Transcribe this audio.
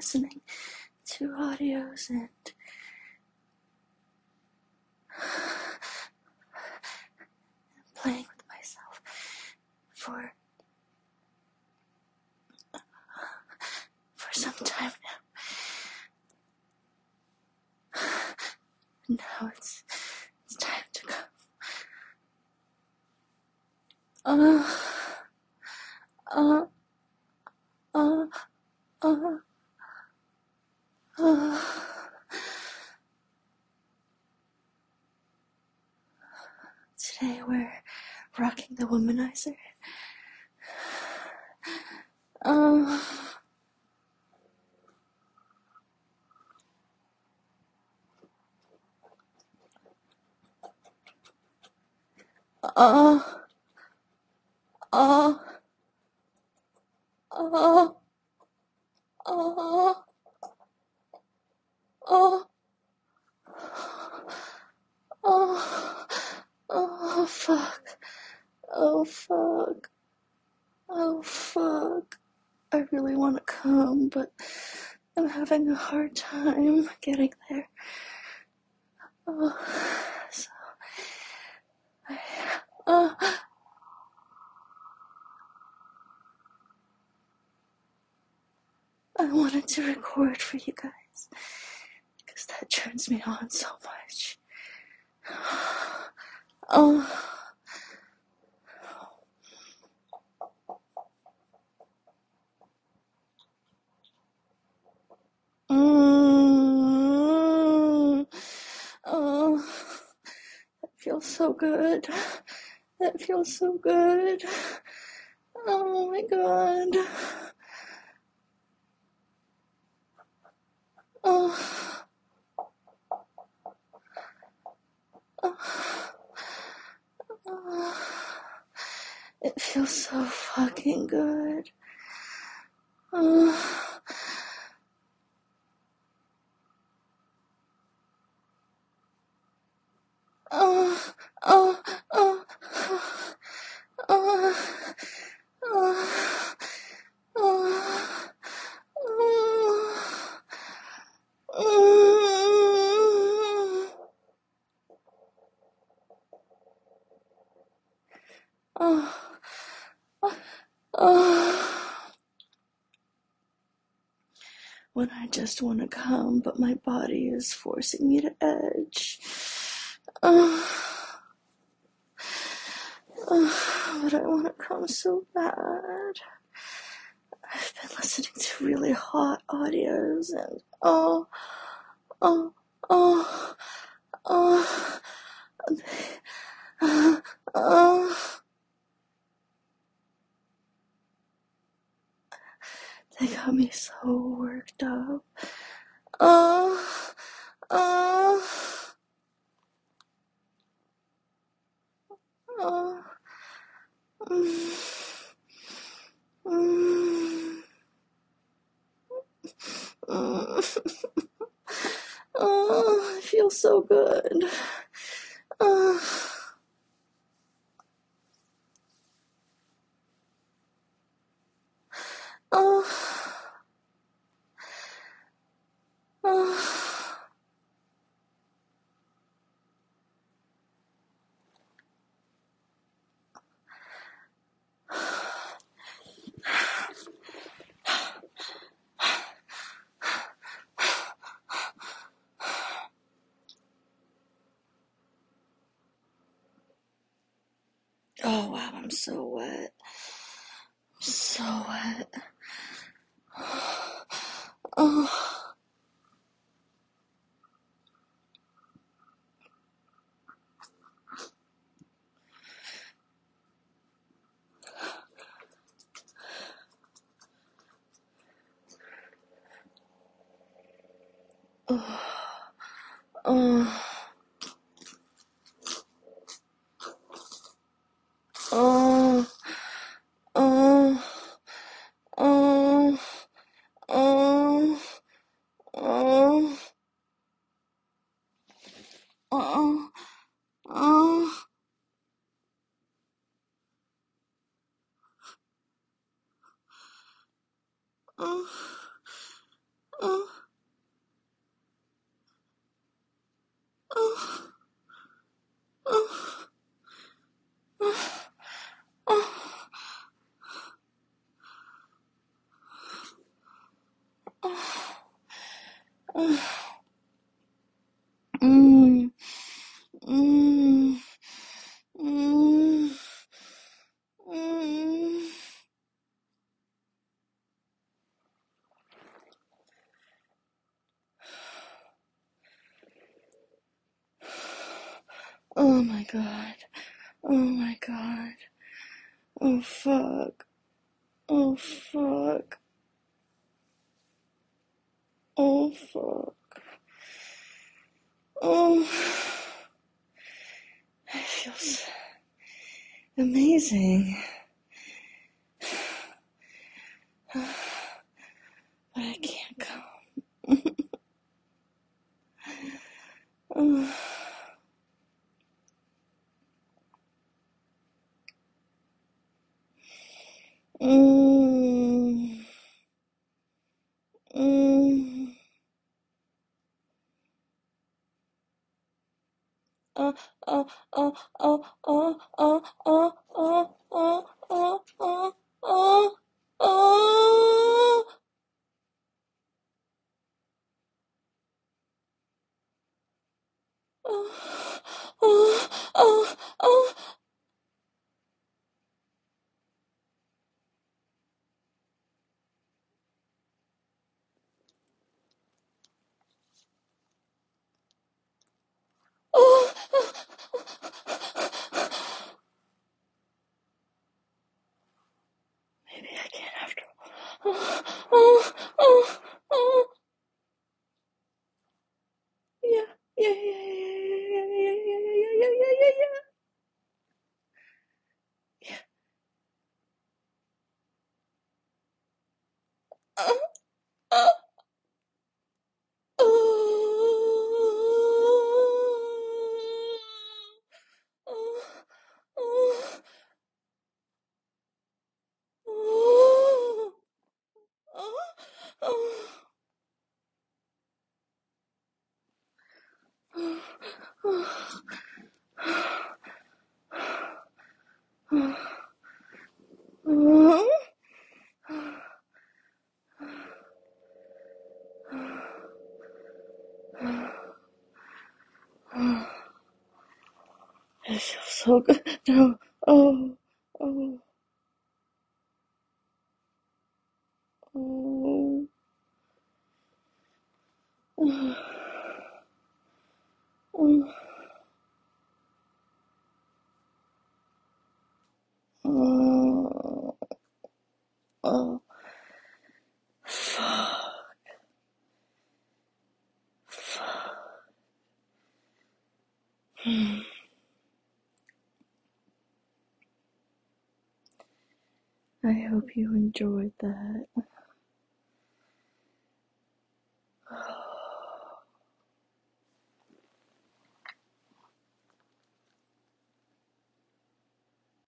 listening to audios and playing with myself for some time now. Now it's time to go. Today we're rocking the womanizer. Oh, fuck. Oh, fuck. Oh, fuck. I really want to come, but I'm having a hard time getting there. Oh, so I wanted to record for you guys, because that turns me on so much. That feels so good. That feels so good. Oh my god. It feels so fucking good. When I just want to come, but my body is forcing me to edge. But I want to come so bad. I've been listening to really hot audios and they got me so worked up. It feels so good. Oh wow, I'm so wet. So wet. my god. Oh my god. Oh fuck. Oh fuck. Oh fuck. Oh, it feels amazing. But I can't go. Oh. Mm. Mm. Oh, oh, oh, oh, oh, oh, oh, oh, oh, oh, oh, oh, oh. Oh, oh, oh, oh. Oh, maybe I can after all. Oh, oh, oh, yeah, yeah, yeah, yeah, yeah, yeah, yeah, yeah, yeah, yeah, yeah, yeah. Oh, oh, oh, oh, oh, oh, oh, oh, oh. It feels so good. No. Oh, oh, oh, oh, oh, oh, oh. Fuck, fuck. I hope you enjoyed that.